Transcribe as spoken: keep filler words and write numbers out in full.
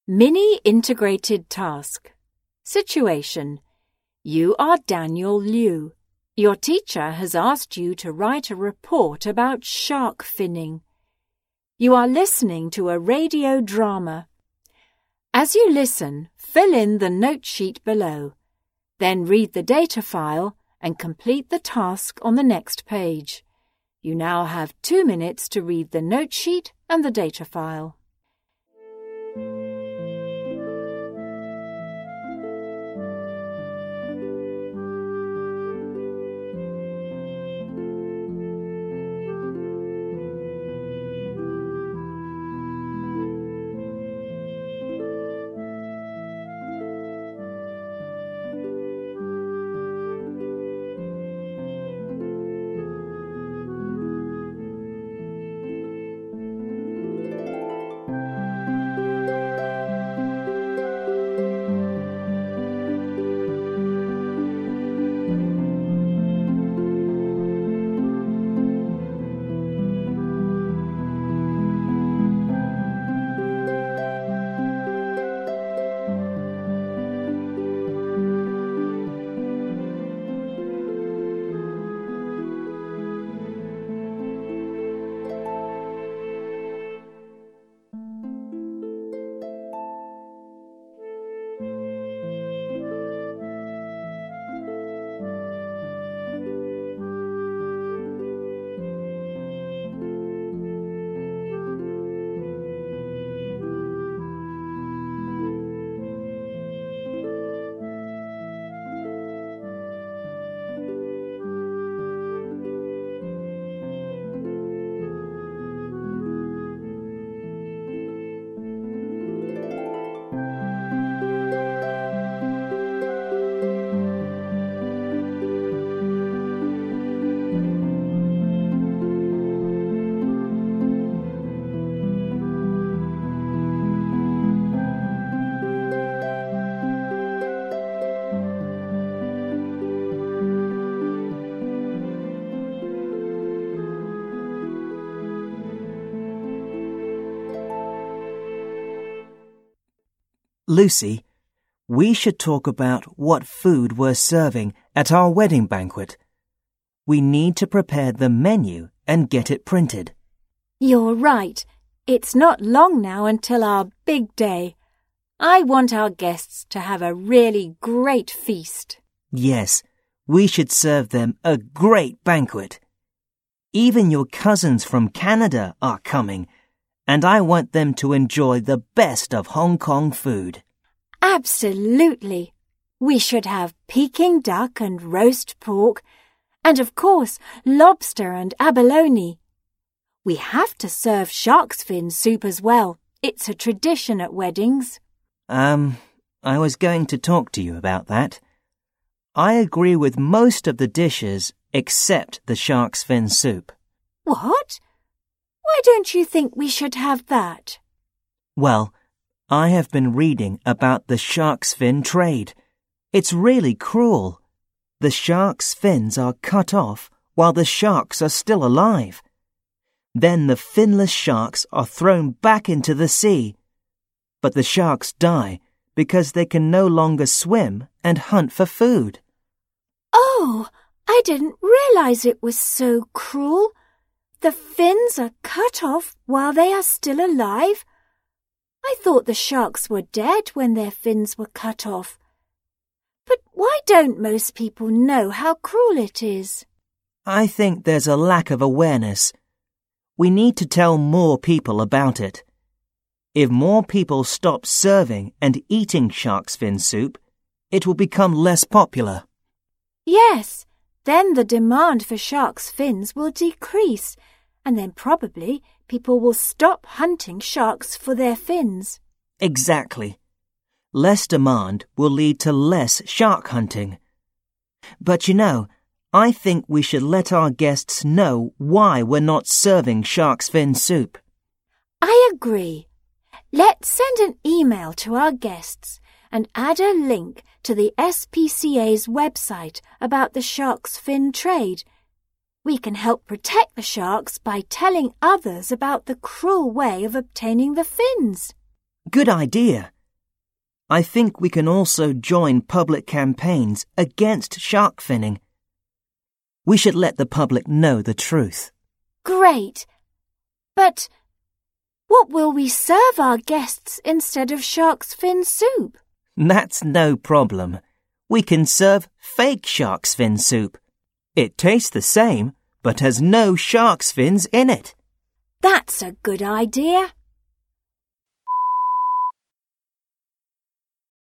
Mini integrated task. Situation. You are Daniel Liu. Your teacher has asked you to write a report about shark finning. You are listening to a radio drama. As you listen, fill in the note sheet below. Then read the data file and complete the task on the next page. You now have two minutes to read the note sheet and the data file. Lucy, we should talk about what food we're serving at our wedding banquet. We need to prepare the menu and get it printed. You're right. It's not long now until our big day. I want our guests to have a really great feast. Yes, we should serve them a great banquet. Even your cousins from Canada are coming, and I want them to enjoy the best of Hong Kong food. Absolutely. We should have Peking duck and roast pork, and of course lobster and abalone. We have to serve shark's fin soup as well. It's a tradition at weddings. Um, I was going to talk to you about that. I agree with most of the dishes except the shark's fin soup. What? Why don't you think we should have that? Well, I have been reading about the shark's fin trade. It's really cruel. The shark's fins are cut off while the sharks are still alive. Then the finless sharks are thrown back into the sea. But the sharks die because they can no longer swim and hunt for food. Oh, I didn't realize it was so cruel. The fins are cut off while they are still alive. I thought the sharks were dead when their fins were cut off. But why don't most people know how cruel it is? I think there's a lack of awareness. We need to tell more people about it. If more people stop serving and eating shark's fin soup, it will become less popular. Yes, then the demand for shark's fins will decrease, and then probably people will stop hunting sharks for their fins. Exactly. Less demand will lead to less shark hunting. But you know, I think we should let our guests know why we're not serving shark's fin soup. I agree. Let's send an email to our guests and add a link to the S P C A's website about the shark's fin trade. We can help protect the sharks by telling others about the cruel way of obtaining the fins. Good idea. I think we can also join public campaigns against shark finning. We should let the public know the truth. Great. But what will we serve our guests instead of shark's fin soup? That's no problem. We can serve fake shark's fin soup. It tastes the same, but has no shark's fins in it. That's a good idea.